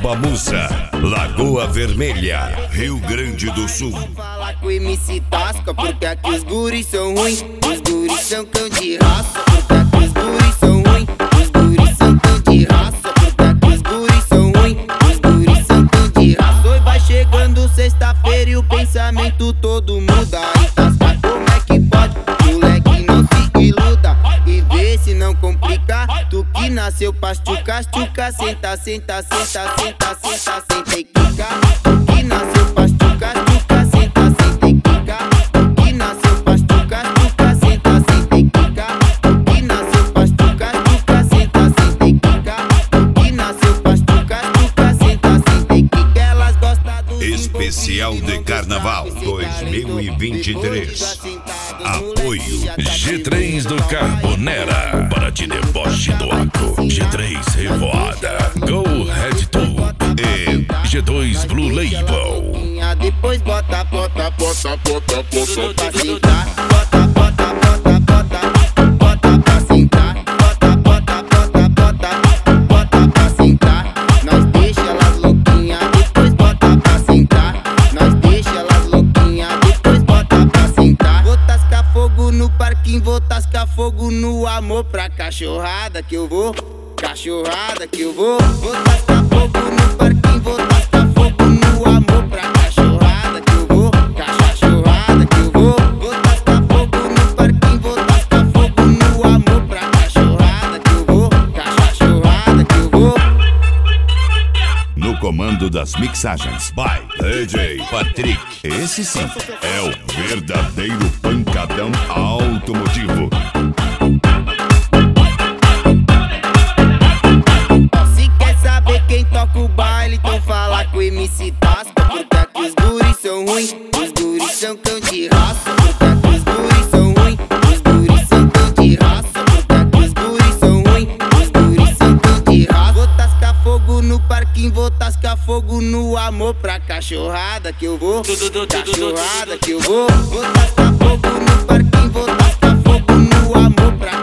Nova Musa, Lagoa Vermelha, Rio Grande do Sul. Fala com o MC Tasca, porque aqui os guris são ruins. Os guris são cão de raça, porque aqui os guris são ruins. Os guris são cão de raça, porque aqui os guris são ruins. Os guris são cão de raça. Oi, vai chegando sexta-feira e o pensamento todo muda. E Tasca, como é que pode? Moleque, não se iluda e vê se não complica. Tu que nasceu pra chuca, chuca, senta, senta, senta, senta, senta, senta e quica. Tu que nasceu pra chuca, chuca, senta, senta e quica. Tu que nasceu pra chuca, chuca, senta, senta e quica. Tu que nasceu pra chuca, chuca, senta, senta e quica. Tu que nasceu pra chuca, chuca, senta, senta e quica. Elas gostam do Especial de Carnaval 2023. Apoio G3 do Carbonera, para de deboche do Aco. G3 Revoada, Go Red Tour e G2 Blue Label. Depois bota, bota, bota, bota, bota pra sentar. Bota, bota, bota, bota, bota pra sentar. Bota, bota, bota, bota, bota pra sentar. Nós deixa elas louquinha, depois bota pra sentar. Nós deixa elas louquinha, depois bota pra sentar. Vou tascar fogo no parquinho, vou tascar fogo no amor pra cachorrada que eu vou. Cachorrada que eu vou. Vou tascar fogo no parquinho, vou tascar fogo no amor pra cachorrada que eu vou. Cachorrada que eu vou. Vou tascar fogo no parquinho, vou tascar fogo no amor pra cachorrada que eu vou. Cachorrada que eu vou. no comando das mixagens by DJ Patrick. Esse sim é o verdadeiro pancadão automotivo. Quem toca o baile, então fala com o MC Tasca, porque aqui os guris são ruins. Os guris são cão de raça, porque aqui os guris são ruins. Os guris são cão de raça, porque aqui os guris são ruins. Os guris são cão de raça. Vou tascar fogo no parquinho, vou tascar fogo no amor pra cachorrada que eu vou. Cachorrada que eu vou. Vou tascar fogo no parquinho, vou tascar fogo no amor pra